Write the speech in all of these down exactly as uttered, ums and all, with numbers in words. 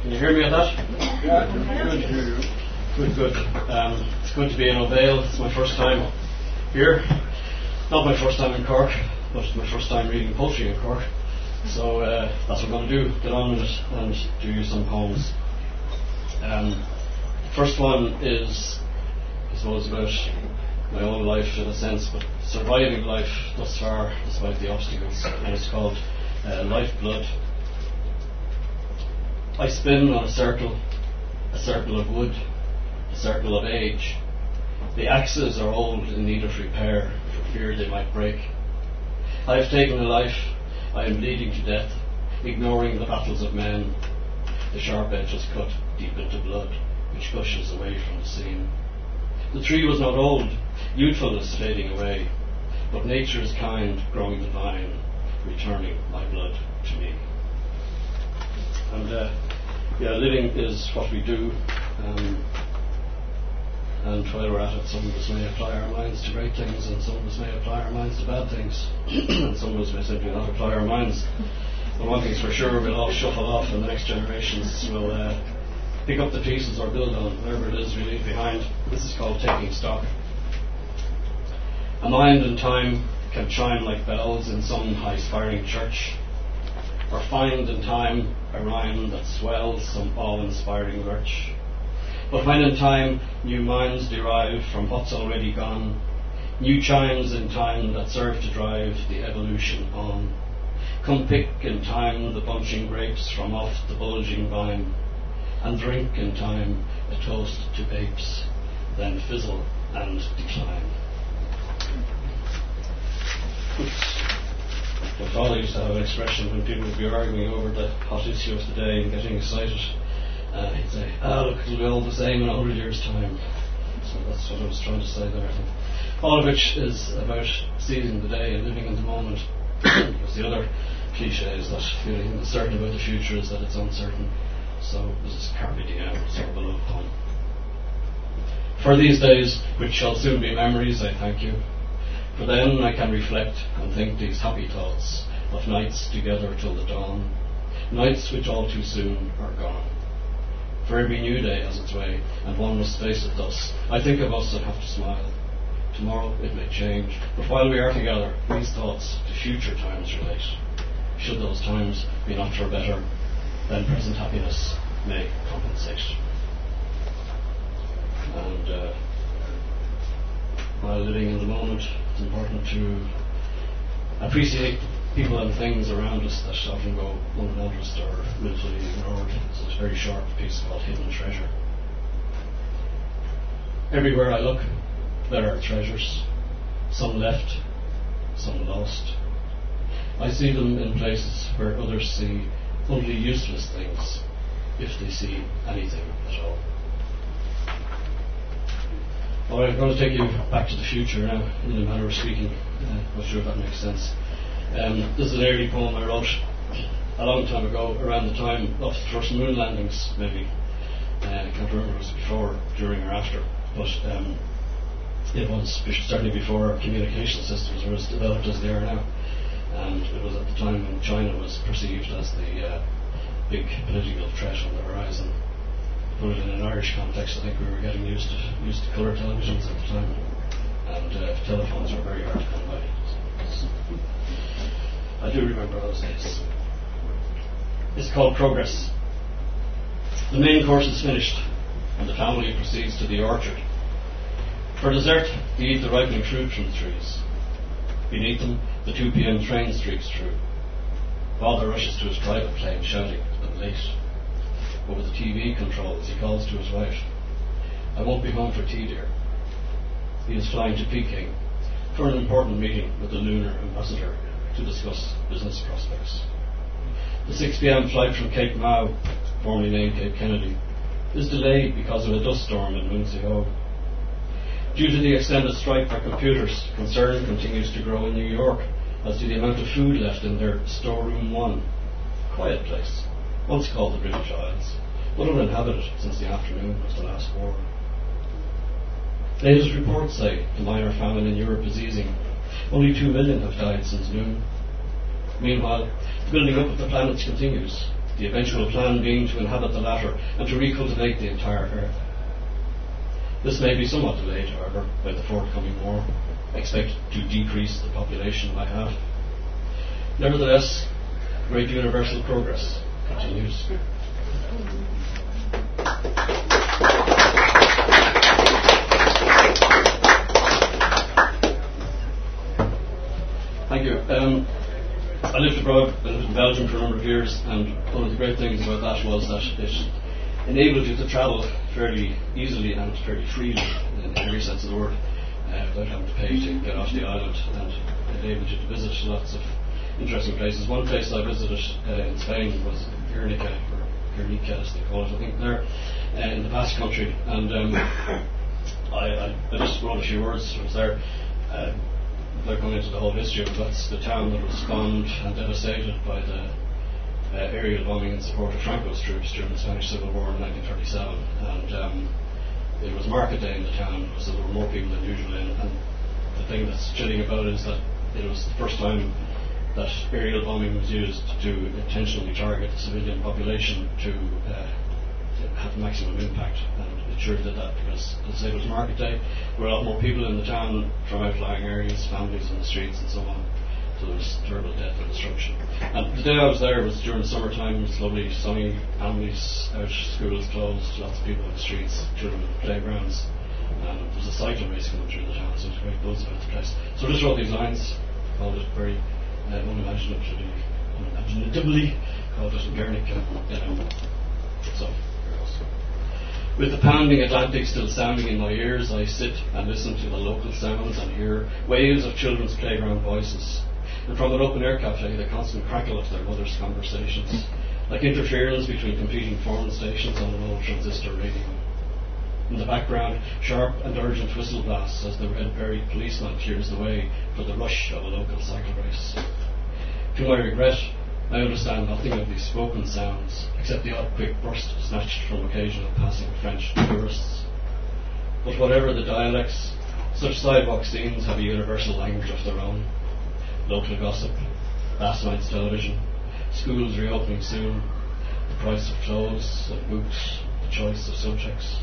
Can you hear me at that? Yeah, good to hear you. Good, good. Um, it's good to be in O'Vale. It's my first time here. Not my first time in Cork, but it's my first time reading poetry in Cork. So uh, that's what I'm going to do. Get on with it and do you some poems. Um, first one is, I suppose, about my own life in a sense, but surviving life thus far despite the obstacles. And it's called uh, Lifeblood. I spin on a circle, a circle of wood, a circle of age. The axes are old in need of repair, for fear they might break. I have taken a life, I am bleeding to death, ignoring the battles of men. The sharp edges cut deep into blood, which gushes away from the seam. The tree was not old, youthfulness fading away, but nature is kind, growing the vine, returning my blood to me. And uh, yeah, living is what we do, um, and while we're at it, some of us may apply our minds to great things, and some of us may apply our minds to bad things, and some of us may simply not apply our minds. But one thing's for sure, we'll all shuffle off, and the next generations will uh, pick up the pieces or build on whatever it is we leave behind. This is called taking stock. A mind and time can chime like bells in some high-spiring church, or find in time a rhyme that swells some awe-inspiring lurch. But when in time new minds derive from what's already gone, new chimes in time that serve to drive the evolution on, come pick in time the bunching grapes from off the bulging vine, and drink in time a toast to apes, then fizzle and decline. Oops. My father used to have an expression when people would be arguing over the hot issue of the day and getting excited. Uh, he'd say, ah, look, it'll be all the same in a hundred years' time. So that's what I was trying to say there, I think. All of which is about seizing the day and living in the moment. Because the other cliche is that the only thing that's certain about the future is that it's uncertain. So this is Carpe Diem, sort of a love poem. For these days, which shall soon be memories, I thank you. For then I can reflect and think these happy thoughts of nights together till the dawn, nights which all too soon are gone. For every new day has its way, and one must face it thus. I think of us and have to smile. Tomorrow it may change, but while we are together, these thoughts to future times relate. Should those times be not for better, then present happiness may compensate. And uh, while living in the moment, it's important to appreciate people and things around us that often go unnoticed or willfully ignored. So it's a very short piece called Hidden Treasure. Everywhere I look, there are treasures, some left, some lost. I see them in places where others see only useless things, if they see anything at all. Alright, I'm going to take you back to the future now, in a manner of speaking. Uh, not sure if that makes sense. Um, this is an early poem I wrote a long time ago, around the time of the first moon landings, maybe. Uh, I can't remember if it was before, during, or after, but um, it was certainly before our communication systems were as developed as they are now. And it was at the time when China was perceived as the uh, big political threat on the horizon. To put it in an Irish context, I think we were getting used to used to colour televisions at the time, and uh, telephones were very hard to come by. So, I do remember those days. It's called Progress. The main course is finished, and the family proceeds to the orchard. For dessert, they eat the ripening fruit from the trees. Beneath them, the two p.m. train streaks through. Father rushes to his private plane, shouting, "I'm late." Over the T V controls, he calls to his wife. "I won't be home for tea, dear." He is flying to Peking for an important meeting with the lunar ambassador to discuss business prospects. The six p.m. flight from Cape Mau, formerly named Cape Kennedy, is delayed because of a dust storm in Muncie Ho. Due to the extended strike for computers, concern continues to grow in New York as to the amount of food left in their storeroom one, quiet place, once called the British Isles, but uninhabited since the afternoon of the last war. Latest reports say the minor famine in Europe is easing. Only two million have died since noon. Meanwhile, the building up of the planets continues. the eventual plan being to inhabit the latter and to recultivate the entire earth. This may be somewhat delayed, however, by the forthcoming war, expected to decrease the population by half. Nevertheless, great universal progress continues. Thank you. Um, I lived abroad, I lived in Belgium for a number of years, and one of the great things about that was that it enabled you to travel fairly easily and fairly freely, in every sense of the word, uh, without having to pay to get off the island, and it enabled you to visit lots of interesting places. One place I visited uh, in Spain was Guernica, or Guernica as they call it, I think, there, uh, in the Basque Country, and um, I, I, I just wrote a few words. I was there. Uh, Without going into the whole history, but that's the town that was bombed and devastated by the uh, aerial bombing in support of Franco's troops during the Spanish Civil War in nineteen thirty-seven. And um, it was market day in the town, so there were more people than usual in. And the thing that's chilling about it is that it was the first time that aerial bombing was used to intentionally target the civilian population to uh, have maximum impact. And it sure did that because, as I say, it was market day. There were a lot more people in the town from outlying areas, families in the streets and so on. So there was terrible death and destruction. And the day I was there was during the summertime. It was lovely, sunny, families out, schools closed, lots of people in the streets, children in playgrounds. And there was a cycle race going through the town, so it was a great buzz about the place. So I just wrote these lines, called it very uh, unimaginatively, unimaginatively, called it Guernica. Um, so, with the pounding Atlantic still sounding in my ears, I sit and listen to the local sounds and hear waves of children's playground voices. And from an open-air cafe, the constant crackle of their mothers' conversations, like interference between competing foreign stations on an old transistor radio. In the background, sharp and urgent whistle blasts as the red-berried policeman clears the way for the rush of a local cycle race. To my regret, I understand nothing of these spoken sounds, except the odd quick burst snatched from occasional passing French tourists. But whatever the dialects, such sidewalk scenes have a universal language of their own. Local gossip, last night's television, schools reopening soon, the price of clothes, of books, the choice of subjects.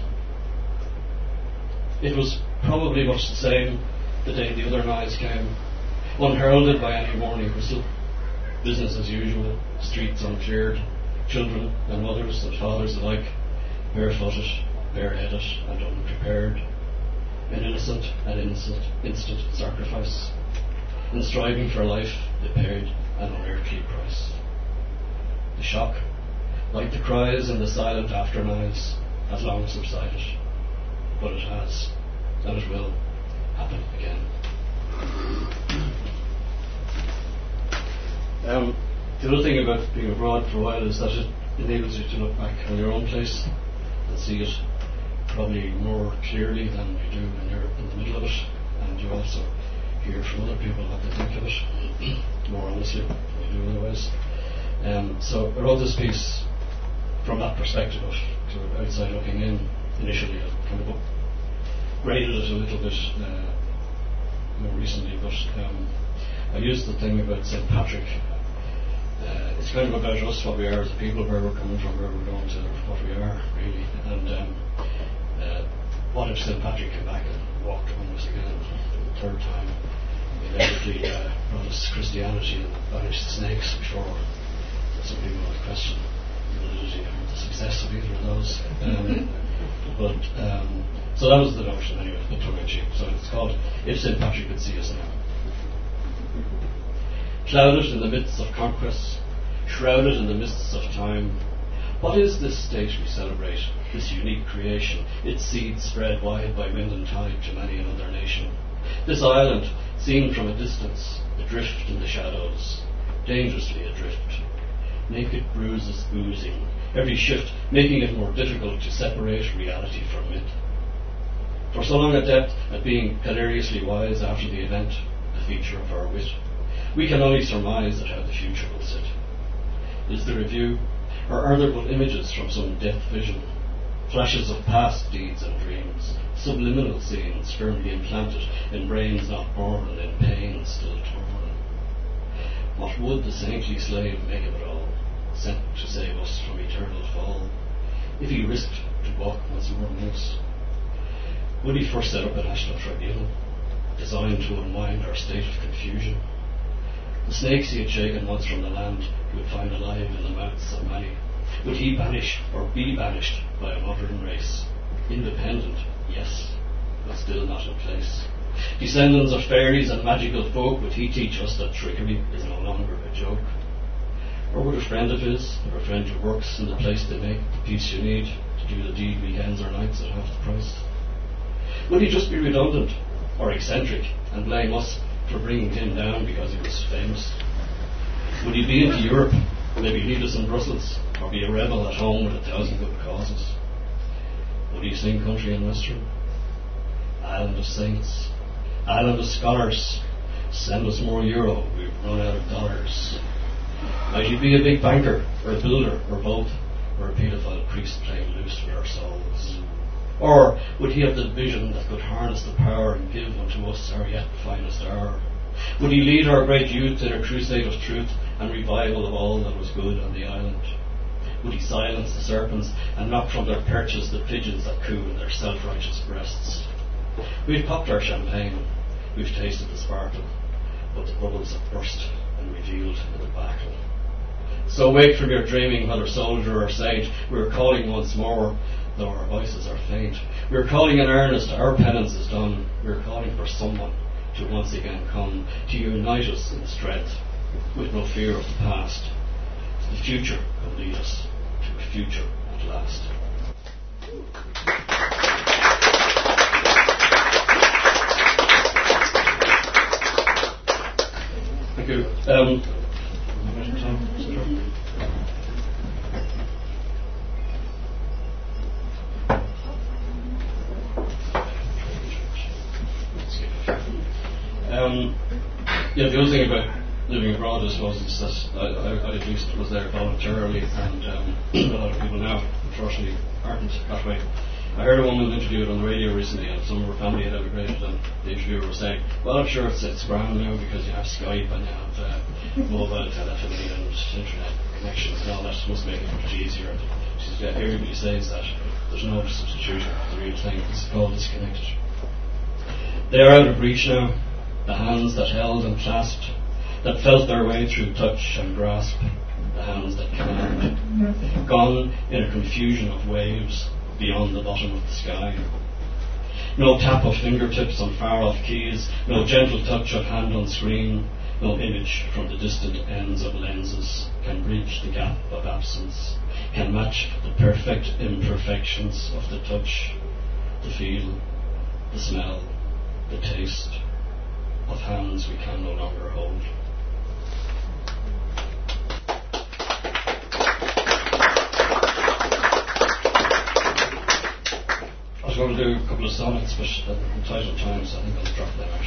It was probably much the same the day the other noise came, unheralded by any warning whistle. Business as usual, streets uncleared, children and mothers and fathers alike, barefooted, bareheaded and unprepared. An innocent and innocent instant sacrifice. In striving for life, they paid an unearthly price. The shock, like the cries and the silent after-knives, has long subsided. But it has, and it will, happen again. Um, the other thing about being abroad for a while is that it enables you to look back on your own place and see it probably more clearly than you do when you're in the middle of it, and you also hear from other people what they think of it more honestly than you do otherwise. Um, so I wrote this piece from that perspective of sort of outside looking in. Initially I kind of upgraded it a little bit uh, more recently, but um, I used the thing about Saint Patrick. Uh, it's kind of about us, what we are as a people, where we're coming from, where we're going to, what we are, really. And um, uh, what if Saint Patrick came back and walked among us again for the third time? He inevitably uh, brought us Christianity and banished the snakes before. Some people would question the validity or the success of either of those. Um, but um, so that was the notion, anyway, the tongue in cheek. So it's called If Saint Patrick Could See Us Now. Clouded in the midst of conquests, shrouded in the mists of time, what is this state we celebrate, this unique creation, its seeds spread wide by wind and tide to many another nation? This island, seen from a distance, adrift in the shadows, dangerously adrift, naked bruises oozing, every shift making it more difficult to separate reality from myth. For so long adept at being hilariously wise after the event, a feature of our wit, we can only surmise at how the future will sit. Is there a view, or are there but images from some death vision, flashes of past deeds and dreams, subliminal scenes firmly implanted in brains not born and in pain still torn? What would the saintly slave make of it all? sent to save us from eternal fall, if he risked to walk once more amongst, would he first set up a national tribunal designed to unwind our state of confusion? The snakes he had shaken once from the land he would find alive in the mouths of many. Would he banish or be banished by a modern race? Independent, yes, but still not in place. Descendants of fairies and magical folk, would he teach us that trickery is no longer a joke? Or would a friend of his, or a friend who works in the place they make the peace you need to do the deed weekends or nights at half the price? Would he just be redundant or eccentric and blame us for bringing him down because he was famous? Would he be into Europe, maybe lead us in Brussels, or be a rebel at home with a thousand good causes? Would he sing country and western? Island of saints, island of scholars, send us more euro, we've run out of dollars. Might he be a big banker, or a builder, or both, or a paedophile priest playing loose with our souls? Or would he have the vision that could harness the power and give unto us our yet finest hour? Would he lead our great youth in a crusade of truth and revival of all that was good on the island? Would he silence the serpents and knock from their perches the pigeons that coo in their self-righteous breasts? We've popped our champagne, we've tasted the sparkle, but the bubbles have burst and revealed the debacle. So wake from your dreaming, whether soldier or saint, we're calling once more, though our voices are faint. We're calling in earnest, our penance is done. We're calling for someone to once again come, to unite us in strength, with no fear of the past. The future will lead us to a future at last. Thank you. Um, Um, yeah, the other thing about living abroad, I suppose, is that I, I, I at least was there voluntarily, and um, a lot of people now, unfortunately, aren't that way. I heard a woman interviewed on the radio recently, and some of her family had emigrated, and the interviewer was saying, well, I'm sure it's, it's grand now because you have Skype and you have uh, mobile telephony and internet connections and all that must make it much easier. She says, yeah, everybody says that. There's no substitution for the real thing. It's all disconnected. They are out of reach now. The hands that held and clasped, that felt their way through touch and grasp, the hands that climbed, gone in a confusion of waves beyond the bottom of the sky. No tap of fingertips on far-off keys, no gentle touch of hand on screen, no image from the distant ends of lenses can bridge the gap of absence, can match the perfect imperfections of the touch, the feel, the smell, the taste of hands we can no longer hold. I was going to do a couple of sonnets, but at the tight of time, so I think I'll drop them out.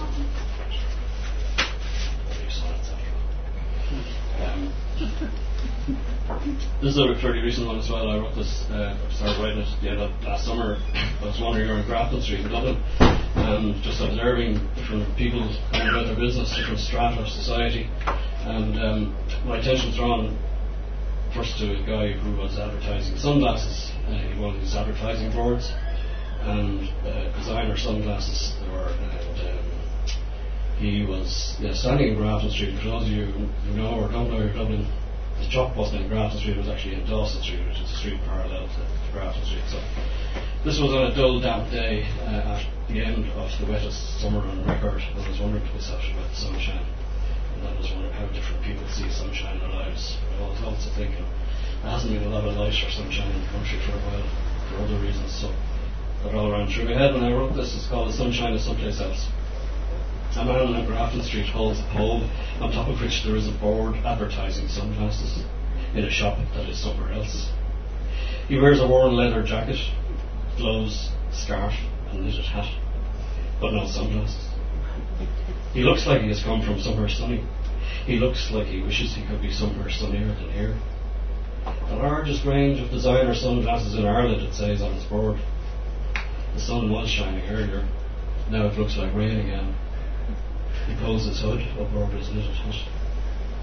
I'll do sonnets after all. Um, this is a fairly recent one as well. I wrote this, uh, I started writing it at the end of last summer. I was wandering around Grafton Street in Dublin, and just observing different people going about their business, different strata of society, and um, my attention was drawn first to a guy who was advertising sunglasses. Uh, he wanted these advertising boards and uh, designer sunglasses. There were, and um, he was yeah, standing in Grafton Street. For those of you who know or don't know your Dublin, the shop wasn't in Grafton Street, it was actually in Dawson Street, which is a street parallel to, to Grafton Street. So this was on a dull, damp day uh, at the end of the wettest summer on record. And I was wondering to myself about the sunshine, and I was wondering how different people see sunshine in their lives. I was also thinking there hasn't been a lot of light or sunshine in the country for a while, for other reasons. So that all ran through my head when I wrote this. It's called "The Sunshine is Someplace Else." A man on Grafton Street holds a pole, on top of which there is a board advertising sunglasses in a shop that is somewhere else. He wears a worn leather jacket, gloves, scarf and knitted hat, but no sunglasses. He looks like he has come from somewhere sunny. He looks like he wishes he could be somewhere sunnier than here. The largest range of designer sunglasses in Ireland, it says on his board. The sun was shining earlier. Now it looks like rain again. He pulls his hood up over his knitted hat.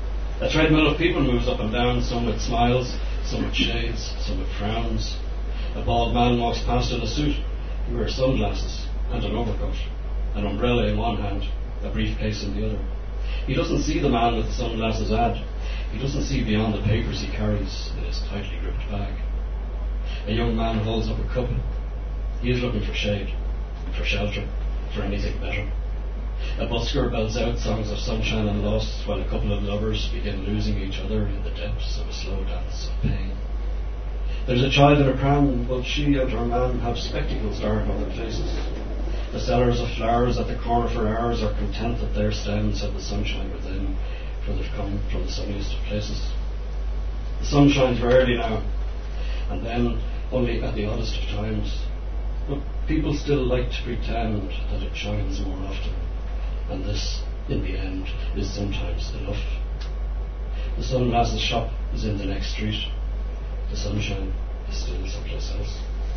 A treadmill of people moves up and down, some with smiles, some with shades, some with frowns. A bald man walks past in a suit. He wears sunglasses and an overcoat, an umbrella in one hand, a briefcase in the other. He doesn't see the man with the sunglasses ad. He doesn't see beyond the papers he carries in his tightly gripped bag. A young man holds up a cup. He is looking for shade, for shelter, for anything better. A busker belts out songs of sunshine and loss while a couple of lovers begin losing each other in the depths of a slow dance of pain. There's a child in a pram, but she and her man have spectacles dark on their faces. The sellers of flowers at the corner for hours are content that their stems have the sunshine within, for they've come from the sunniest of places. The sun shines rarely now, and then only at the oddest of times. But people still like to pretend that it shines more often, and this, in the end, is sometimes enough. The sunglasses shop is in the next street. The sunshine is still someplace else.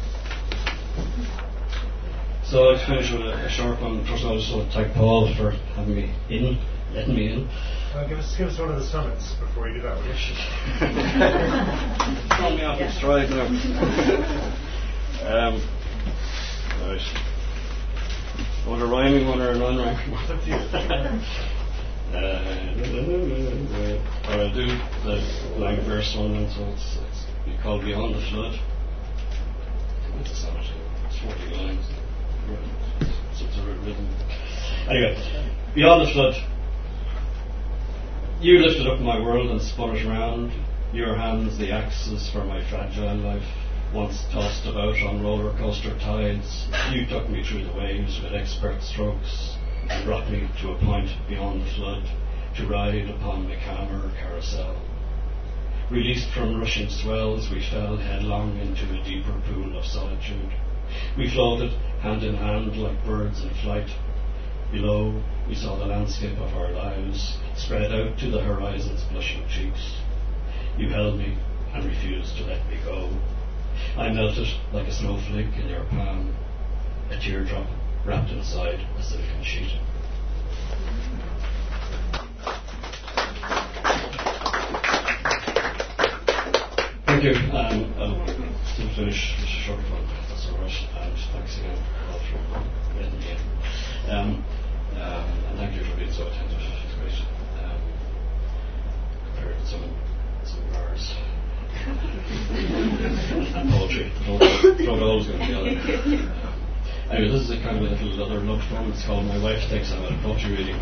So I'd finish with a, a short one. First of all, I just want to thank Paul for having me in, letting me in. Uh, give us, give us one of the summits before you do that, will you? Throw me off in stride now. um, right. Want a rhyming one or a non-rhyming one? uh, or I'll do the blank verse one, and so it's, it's called Beyond the Flood. It's a sonnet. It's forty lines. So it's a rhythm. Anyway, beyond the flood. You lifted up my world and spun it round. Your hands, the axes for my fragile life. Once tossed about on roller coaster tides, you took me through the waves with expert strokes and brought me to a point beyond the flood to ride upon the calmer carousel. Released from rushing swells, we fell headlong into a deeper pool of solitude. We floated hand in hand like birds in flight. Below, we saw the landscape of our lives spread out to the horizon's blushing cheeks. You held me and refused to let me go. I melted like a snowflake in your palm, a teardrop wrapped inside a silicon sheet. Thank you. Um, I'll still finish this short one. That's all right. And thanks again all for letting me in. Um, um, and thank you for being so attentive. It's great. Um, compared to some some bars and poetry. Don't always going to be on it. Anyway, this is a kind of a little other love poem. It's called My Wife Thinks I'm at a Poetry Reading.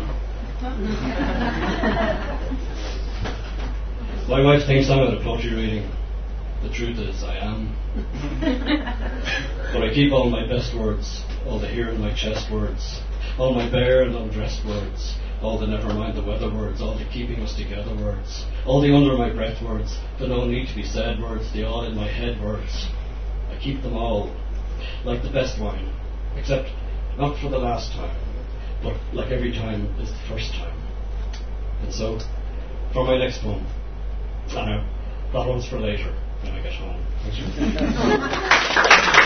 My wife thinks I'm at a poetry reading. The truth is I am. But I keep all my best words, all the here in my chest words, all my bare and undressed words, all the never mind the weather words, all the keeping us together words, all the under my breath words, the no need to be said words, the all in my head words. I keep them all, like the best wine, except not for the last time, but like every time is the first time. And so, for my next poem, I know, that one's for later when I get home.